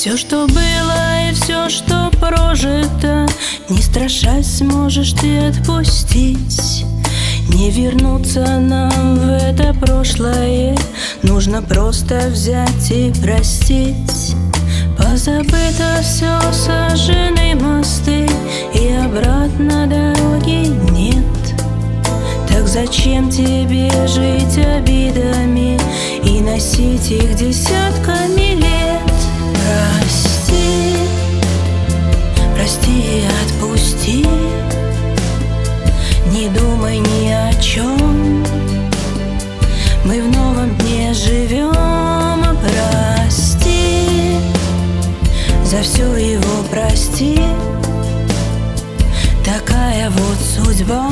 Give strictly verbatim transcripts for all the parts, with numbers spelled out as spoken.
Все, что было и все, что прожито, не страшась, сможешь ты отпустить. Не вернуться нам в это прошлое, нужно просто взять и простить. Позабыто все, сожжены мосты, и обратно дороги нет. Так зачем тебе жить обидами и носить их десятками лет? Прости, прости и отпусти, не думай ни о чем. Мы в новом дне живем. Прости, за все его прости. Такая вот судьба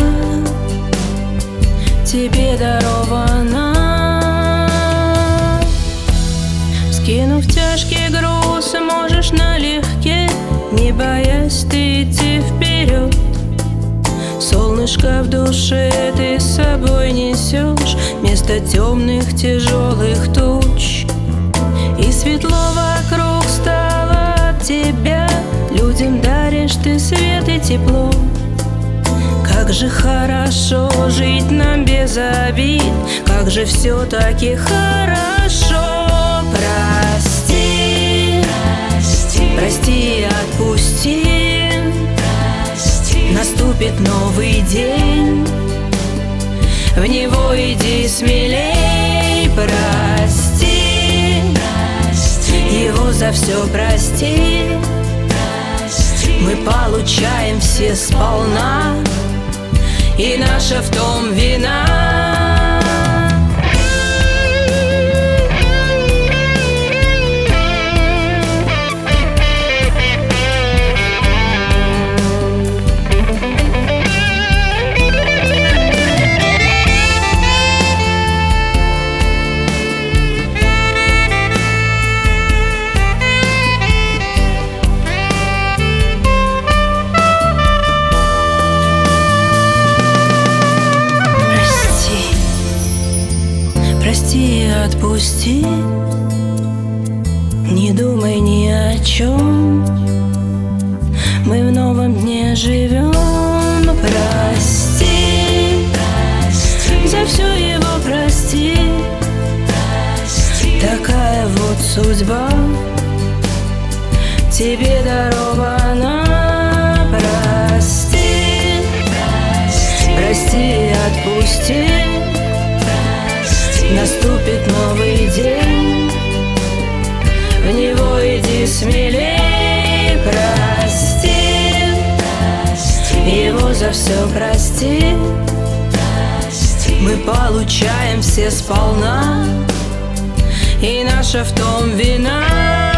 тебе дарована. Скинув тяжкий груз, можешь налегке, не боясь ты идти вперед. Солнышко в душе ты с собой несешь вместо темных тяжелых туч. И светло вокруг стало от тебя, людям даришь ты свет и тепло. Как же хорошо жить нам без обид, как же все-таки хорошо. Прости, прости, прости и отпусти. Прости. Наступит новый день, в него иди смелей. Прости, прости, его за все прости. Прости. Мы получаем все сполна, и наша в том вина. Прости и отпусти, не думай ни о чем. Мы в новом дне живем. Прости, прости, за все его прости. Прости. Такая вот судьба тебе дарована. Прости, прости, прости и отпусти. Наступит новый день, в него иди смелей. Прости, прости, его за все прости. Прости. Мы получаем все сполна, и наша в том вина.